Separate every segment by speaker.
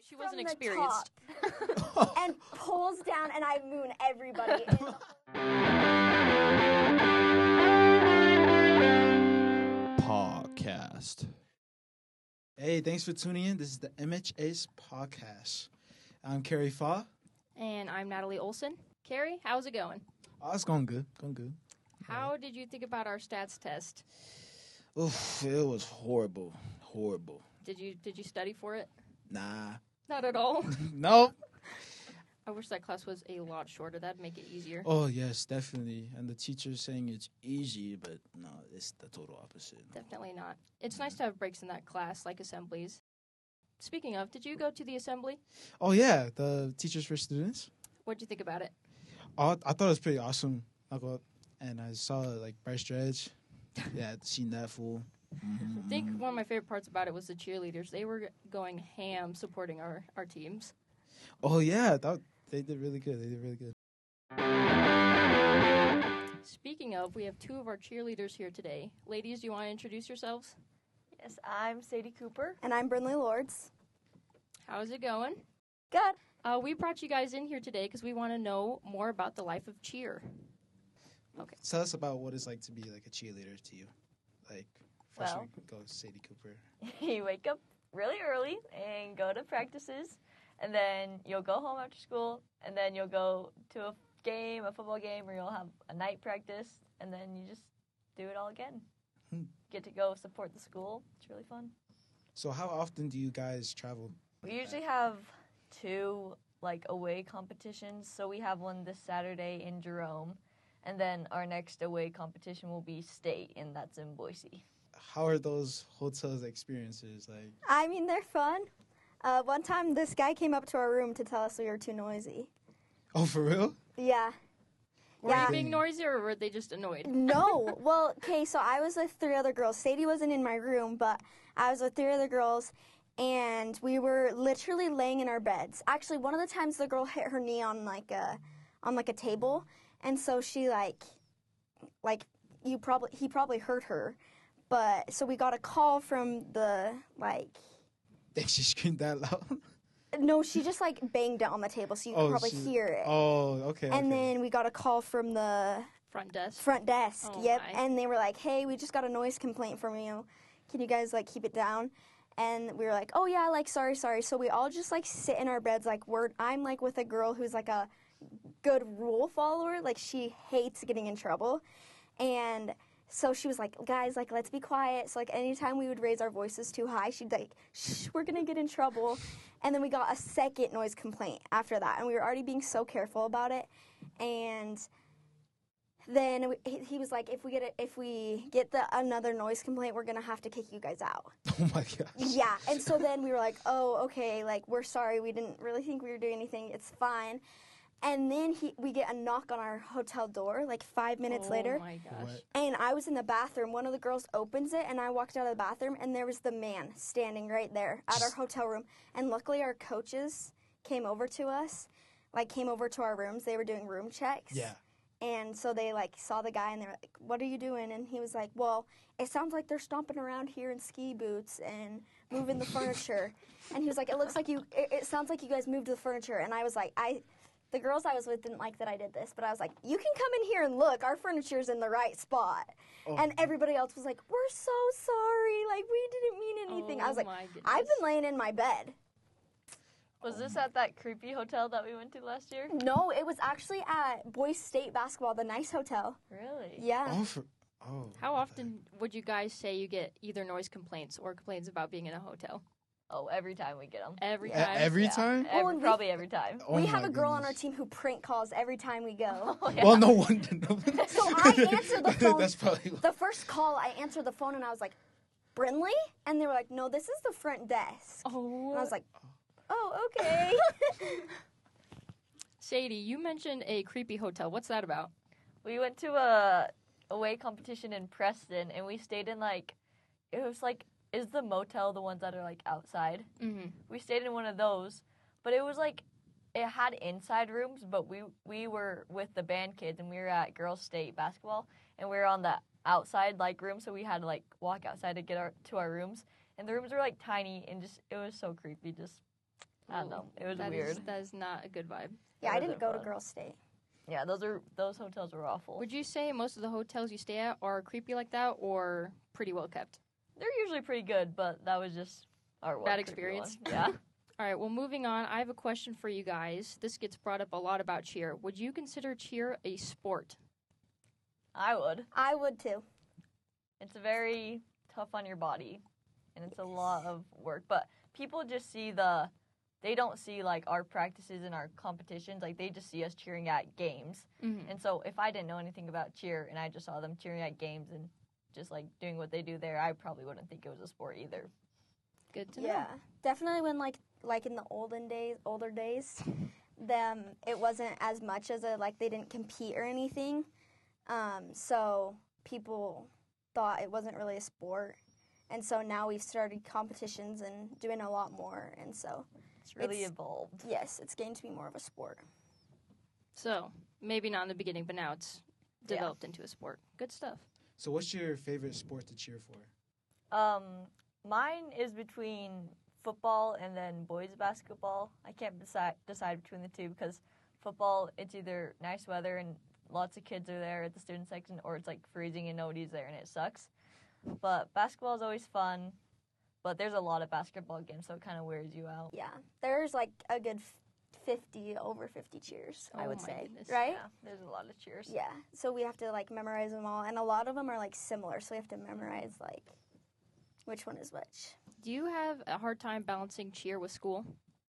Speaker 1: She wasn't
Speaker 2: from the
Speaker 1: experienced.
Speaker 2: top and pulls down, and I moon everybody.
Speaker 3: Podcast. Hey, thanks for tuning in. This is the MHA's podcast. I'm Carrie Fa.
Speaker 1: And I'm Natalie Olson. Carrie, how's it going?
Speaker 3: Oh, it's going good. Going good.
Speaker 1: How did you think about our stats test?
Speaker 3: Oof, it was horrible. Horrible.
Speaker 1: Did you study for it?
Speaker 3: Nah.
Speaker 1: Not at all.
Speaker 3: Nope.
Speaker 1: I wish that class was a lot shorter. That'd make it easier.
Speaker 3: Oh, yes, definitely. And the teacher's saying it's easy, but no, it's the total opposite.
Speaker 1: Definitely not. It's nice to have breaks in that class, like assemblies. Speaking of, did you go to the assembly?
Speaker 3: Oh, yeah, the Teachers for Students.
Speaker 1: What'd you think about it?
Speaker 3: Oh, I thought it was pretty awesome. I go up and I saw, like, Bryce Dredge. Yeah, I'd seen that fool.
Speaker 1: I think one of my favorite parts about it was the cheerleaders. They were going ham supporting our teams.
Speaker 3: Oh, yeah, they did really good. They did really good.
Speaker 1: Speaking of, we have two of our cheerleaders here today. Ladies, do you want to introduce yourselves?
Speaker 4: Yes, I'm Sadie Cooper.
Speaker 2: And I'm Brynley Lords.
Speaker 1: How's it going?
Speaker 4: Good.
Speaker 1: We brought you guys in here today because we want to know more about the life of cheer. Okay.
Speaker 3: Tell us about what it's like to be like a cheerleader to you. Like, first
Speaker 4: Well-
Speaker 3: we go Sadie Cooper.
Speaker 4: You wake up really early and go to practices, and then you'll go home after school, and then you'll go to a football game, or you'll have a night practice, and then you just do it all again. Get to go support the school. It's really fun.
Speaker 3: So how often do you guys travel?
Speaker 4: We usually have two away competitions. So we have one this Saturday in Jerome, and then our next away competition will be state, and that's in Boise.
Speaker 3: How are those hotels experiences like?
Speaker 2: I mean, they're fun. One time, this guy came up to our room to tell us we were too noisy.
Speaker 3: Oh, for real?
Speaker 2: Yeah.
Speaker 1: Were
Speaker 2: Yeah.
Speaker 1: you being noisy or were they just annoyed?
Speaker 2: No. Well, okay, so I was with three other girls. Sadie wasn't in my room, but I was with three other girls, and we were literally laying in our beds. Actually, one of the times the girl hit her knee on a table, and so she he probably hurt her. But so we got a call from the
Speaker 3: Did she screamed that loud?
Speaker 2: no, she just banged it on the table, so you could probably hear it.
Speaker 3: Oh, okay.
Speaker 2: And
Speaker 3: okay.
Speaker 2: then we got a call from the
Speaker 1: Front desk.
Speaker 2: front desk.
Speaker 1: Oh,
Speaker 2: Yep.
Speaker 1: my.
Speaker 2: And they were like, "Hey, we just got a noise complaint from you. Can you guys keep it down?" And we were like, "Oh yeah, sorry." So we all just sit in our beds I'm with a girl who's a good rule follower. She hates getting in trouble. And so she was like, "Guys, let's be quiet." So anytime we would raise our voices too high, she'd "Shh, we're gonna get in trouble." And then we got a second noise complaint after that, and we were already being so careful about it. And then he was like, "If we get another noise complaint, we're gonna have to kick you guys out."
Speaker 3: Oh my gosh.
Speaker 2: Yeah. And so then we were like, "Oh, okay. We're sorry. We didn't really think we were doing anything. It's fine." And then we get a knock on our hotel door 5 minutes later.
Speaker 1: Oh my gosh.
Speaker 3: What?
Speaker 2: And I was in the bathroom. One of the girls opens it, and I walked out of the bathroom, and there was the man standing right there at our hotel room. And luckily, our coaches came over to us, came over to our rooms. They were doing room checks.
Speaker 3: Yeah.
Speaker 2: And so they saw the guy, and they were like, "What are you doing?" And he was like, "Well, it sounds like they're stomping around here in ski boots and moving the furniture." And he was like, it sounds like you guys moved the furniture." And I was like, the girls I was with didn't like that I did this, but I was like, "You can come in here and look. Our furniture's in the right spot."
Speaker 3: Oh.
Speaker 2: And everybody else was like, "We're so sorry. We didn't mean anything." I was like,
Speaker 1: my goodness.
Speaker 2: "I've been laying in my bed."
Speaker 4: Was this at that creepy hotel that we went to last year?
Speaker 2: No, it was actually at Boise State Basketball, the nice hotel.
Speaker 4: Really?
Speaker 2: Yeah.
Speaker 1: How often would you guys say you get either noise complaints or complaints about being in a hotel?
Speaker 4: Oh, every time we get them.
Speaker 1: Every time.
Speaker 3: Every
Speaker 4: Yeah.
Speaker 3: time?
Speaker 2: and
Speaker 4: Probably every time.
Speaker 3: Oh
Speaker 2: We have
Speaker 3: my
Speaker 2: a girl on our
Speaker 3: goodness.
Speaker 2: team who prank calls every time we go.
Speaker 4: Oh, yeah.
Speaker 3: Well, no wonder. No wonder.
Speaker 2: So I answered the phone.
Speaker 3: That's probably.
Speaker 2: The first call, I answered the phone and I was like, "Brynley?" And they were like, "No, this is the front desk."
Speaker 1: Oh.
Speaker 2: And I was like, "Oh, okay."
Speaker 1: Sadie, you mentioned a creepy hotel. What's that about?
Speaker 4: We went to a away competition in Preston, and we stayed in it was is the motel the ones that are outside?
Speaker 1: Mm-hmm.
Speaker 4: We stayed in one of those, but it was it had inside rooms, but we were with the band kids, and we were at girls' state basketball, and we were on the outside room, so we had to walk outside to get to our rooms, and the rooms were tiny, and just it was so creepy. Just I don't know. It was
Speaker 1: That
Speaker 4: weird.
Speaker 1: that is not a good vibe.
Speaker 2: Yeah, I
Speaker 4: Those
Speaker 2: didn't
Speaker 4: are
Speaker 2: go to
Speaker 4: fun.
Speaker 2: Girls State.
Speaker 4: Yeah, those hotels were awful.
Speaker 1: Would you say most of the hotels you stay at are creepy like that, or pretty well kept?
Speaker 4: They're usually pretty good, but that was just our one
Speaker 1: Bad
Speaker 4: creepy
Speaker 1: experience?
Speaker 4: one. Yeah.
Speaker 1: All right, well, moving on, I have a question for you guys. This gets brought up a lot about cheer. Would you consider cheer a sport?
Speaker 4: I would.
Speaker 2: I would too.
Speaker 4: It's very tough on your body, and it's a lot of work. But people just see they don't see like our practices and our competitions. Like they just see us cheering at games.
Speaker 1: Mm-hmm.
Speaker 4: And so if I didn't know anything about cheer and I just saw them cheering at games and just like doing what they do there, I probably wouldn't think it was a sport either.
Speaker 1: Good to know.
Speaker 2: Yeah, definitely. When like in the older days, them it wasn't as much as they didn't compete or anything. So people thought it wasn't really a sport, and so now we've started competitions and doing a lot more, and so
Speaker 4: It's really
Speaker 2: It's-
Speaker 4: evolved.
Speaker 2: yes, it's getting to be more of a sport.
Speaker 1: So, maybe not in the beginning, but now it's
Speaker 4: Yeah.
Speaker 1: developed into a sport. Good stuff.
Speaker 3: So, what's your favorite sport to cheer for?
Speaker 4: Mine is between football and then boys basketball. I can't decide between the two because football, it's either nice weather and lots of kids are there at the student section, or it's like freezing and nobody's there and it sucks. But basketball is always fun, but there's a lot of basketball games, so it kind of wears you out.
Speaker 2: Yeah, there's like a good over 50 cheers, I
Speaker 1: Oh
Speaker 2: would
Speaker 1: my
Speaker 2: say,
Speaker 1: goodness.
Speaker 2: right?
Speaker 4: Yeah, there's a lot of cheers.
Speaker 2: Yeah, so we have to like memorize them all, and a lot of them are like similar, so we have to memorize like which one is which.
Speaker 1: Do you have a hard time balancing cheer with school?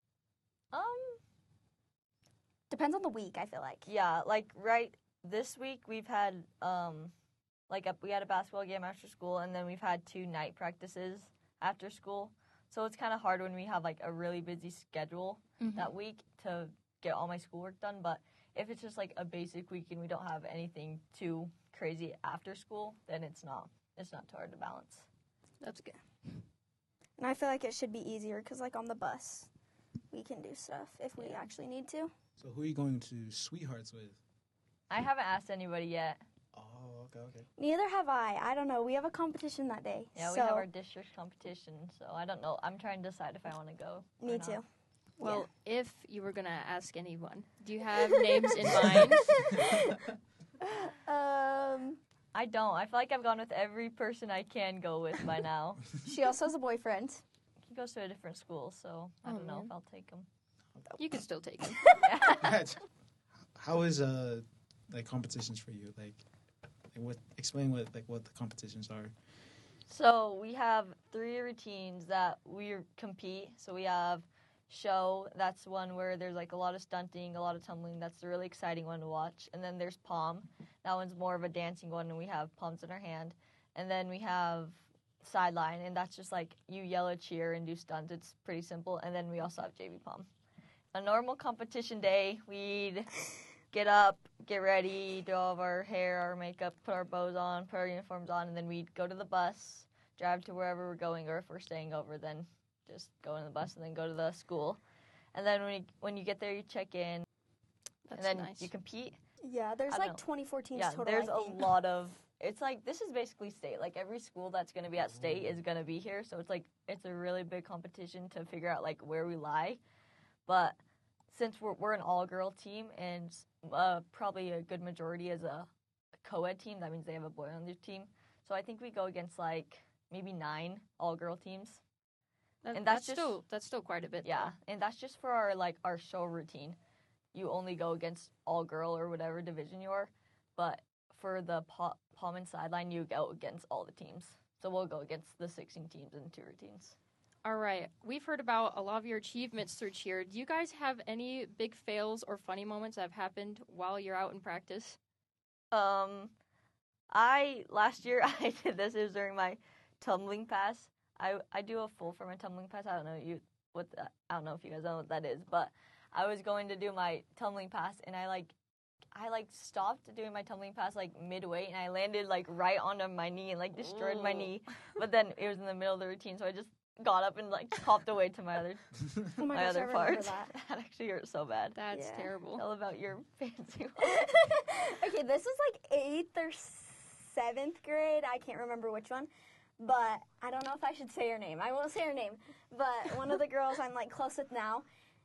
Speaker 2: Depends on the week, I feel like.
Speaker 4: Yeah, like right this week we've had we had a basketball game after school, and then we've had 2 night practices after school. So it's kind of hard when we have like a really busy schedule that week to get all my schoolwork done. But if it's just like a basic week and we don't have anything too crazy after school, then it's not too hard to balance.
Speaker 1: That's good.
Speaker 2: And I feel like it should be easier because, like, on the bus, we can do stuff if we actually need to.
Speaker 3: So, who are you going to Sweethearts with?
Speaker 4: I haven't asked anybody yet.
Speaker 3: Oh, okay.
Speaker 2: Neither have I. I don't know. We have a competition that day.
Speaker 4: Yeah, we
Speaker 2: so
Speaker 4: have our district competition, so I don't know. I'm trying to decide if I want to go. or
Speaker 2: me
Speaker 4: not.
Speaker 2: too.
Speaker 1: Well, if you were going to ask anyone, do you have names in mind?
Speaker 4: I don't. I feel like I've gone with every person I can go with by now.
Speaker 2: She also has a boyfriend.
Speaker 4: He goes to a different school, so I don't know if I'll take him.
Speaker 1: You can still take him.
Speaker 3: How is like competitions for you? Like what? Explain what the competitions are.
Speaker 4: So we have 3 routines that we compete. So we have show. That's one where there's like a lot of stunting, a lot of tumbling. That's the really exciting one to watch. And then there's pom. That one's more of a dancing one, and we have palms in our hand. And then we have sideline, and that's just like you yell a cheer and do stunts. It's pretty simple. And then we also have JV pom. A normal competition day, we'd get up, get ready, do all of our hair, our makeup, put our bows on, put our uniforms on, and then we'd go to the bus, drive to wherever we're going, or if we're staying over, then just go in the bus and then go to the school. And then when you get there, you check in,
Speaker 1: That's
Speaker 4: and then
Speaker 1: nice.
Speaker 4: you compete.
Speaker 2: Yeah, there's
Speaker 4: I
Speaker 2: like
Speaker 4: don't
Speaker 2: 24 teams
Speaker 4: Yeah,
Speaker 2: total.
Speaker 4: there's
Speaker 2: I
Speaker 4: a
Speaker 2: think.
Speaker 4: lot of. It's like this is basically state. Like every school that's going to be at state is going to be here, so it's a really big competition to figure out like where we lie. But since we're an all-girl team and probably a good majority is a co-ed team, that means they have a boy on their team. So I think we go against like maybe 9 all-girl teams. And that's just-
Speaker 1: that's still quite a bit.
Speaker 4: Yeah, and that's just for our show routine. You only go against all girl or whatever division you are, but for the palm and sideline, you go against all the teams. So we'll go against the 16 teams in 2 routines.
Speaker 1: All right. We've heard about a lot of your achievements through cheer. Do you guys have any big fails or funny moments that have happened while you're out in practice?
Speaker 4: Last year I did this. It was during my tumbling pass. I do a full for my tumbling pass. I don't know if you guys know what that is, but I was going to do my tumbling pass, and I stopped doing my tumbling pass like midway, and I landed like right onto my knee and like destroyed my knee. But then it was in the middle of the routine, so I just got up and like hopped away to my other
Speaker 2: Oh my
Speaker 4: my
Speaker 2: gosh, I
Speaker 4: other
Speaker 2: remember
Speaker 4: part.
Speaker 2: that.
Speaker 4: That actually hurt so bad.
Speaker 1: That's
Speaker 2: Yeah.
Speaker 1: terrible.
Speaker 4: Tell about your fancy one.
Speaker 2: Okay, this was like 8th or 7th grade. I can't remember which one. but I don't know if I should say her name. I won't say her name, but one of the girls I'm like close with now,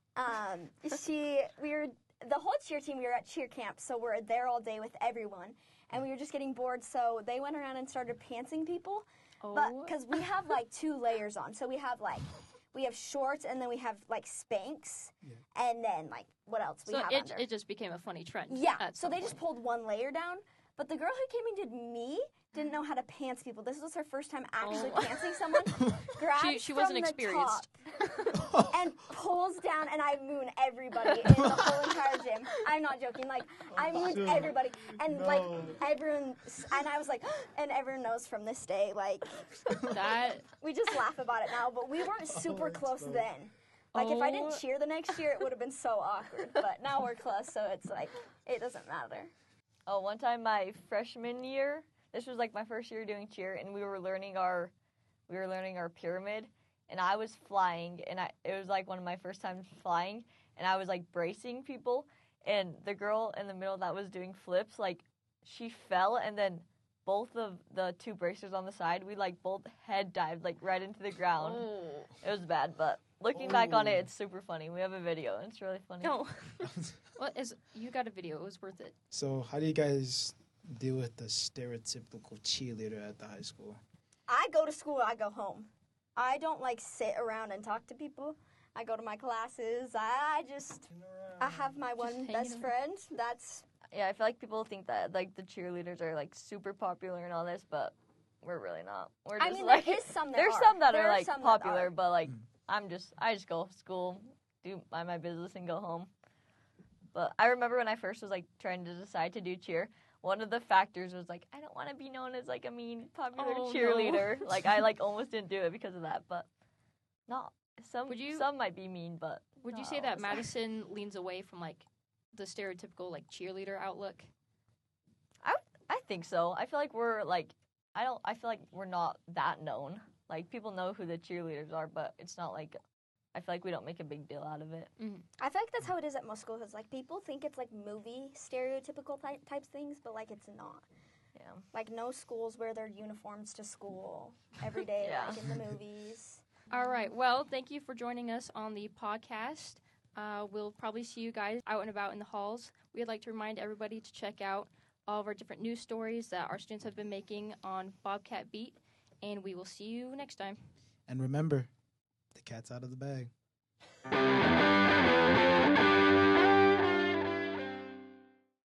Speaker 2: the whole cheer team, we were at cheer camp, so we're there all day with everyone, and we were just getting bored, so they went around and started pantsing people, but because we have like 2 layers on, so we have shorts, and then we have like Spanx, and then like what else we have under.
Speaker 1: It just became a funny trend.
Speaker 2: Yeah, so they just pulled 1 layer down, but the girl who came and did me didn't know how to pants people. This was her first time actually pantsing someone. Grabs
Speaker 1: she wasn't
Speaker 2: from the
Speaker 1: experienced.
Speaker 2: top and pulls down, and I moon everybody in the whole entire gym. I'm not joking. Like, I mooned everybody, and like everyone, and I was like, and everyone knows from this day, like,
Speaker 1: That
Speaker 2: we just laugh about it now, but we weren't super close then. Like, if I didn't cheer the next year, it would have been so awkward. But now we're close, so it's like, it doesn't matter.
Speaker 4: Oh, one time my freshman year, this was like my first year doing cheer, and we were learning our pyramid, and I was flying, and it was like one of my first times flying, and I was like bracing people, and the girl in the middle that was doing flips, like, she fell, and then both of the 2 bracers on the side, we like both head dived like right into the ground. It was bad, but looking back on it, it's super funny. We have a video, and it's really funny.
Speaker 1: no. You got a video? It was worth it.
Speaker 3: So how do you guys deal with the stereotypical cheerleader at the high school?
Speaker 2: I go to school, I go home. I don't like sit around and talk to people. I go to my classes. I have my one
Speaker 1: hanging
Speaker 2: best
Speaker 1: around.
Speaker 2: friend. That's
Speaker 4: Yeah, I feel like people think that like the cheerleaders are like super popular and all this, but we're really not. We're just like
Speaker 2: there is some that
Speaker 4: there's
Speaker 2: are.
Speaker 4: some that
Speaker 2: There
Speaker 4: are
Speaker 2: are
Speaker 4: like
Speaker 2: some that
Speaker 4: popular,
Speaker 2: are.
Speaker 4: but like I just go to school, do my business, and go home. But I remember when I first was like trying to decide to do cheer, one of the factors was like I don't want to be known as like a mean popular
Speaker 1: Oh,
Speaker 4: cheerleader. Like I like almost didn't do it because of that, but not some.
Speaker 1: Would you-
Speaker 4: some might be mean, but
Speaker 1: Would you
Speaker 4: not
Speaker 1: say that
Speaker 4: always.
Speaker 1: Madison leans away from like the stereotypical like cheerleader outlook?
Speaker 4: I think so. I feel like we're like I feel like we're not that known. Like people know who the cheerleaders are, but it's not like I feel like we don't make a big deal out of it.
Speaker 2: I feel like that's how it is at most schools. It's like people think it's like movie stereotypical types things, but like it's not.
Speaker 4: Yeah.
Speaker 2: Like no schools wear their uniforms to school every day,
Speaker 4: Yeah.
Speaker 2: like in the movies.
Speaker 1: All right. Well, thank you for joining us on the podcast. We'll probably see you guys out and about in the halls. We'd like to remind everybody to check out all of our different news stories that our students have been making on Bobcat Beat, and we will see you next time.
Speaker 3: And remember, the cat's out of the bag.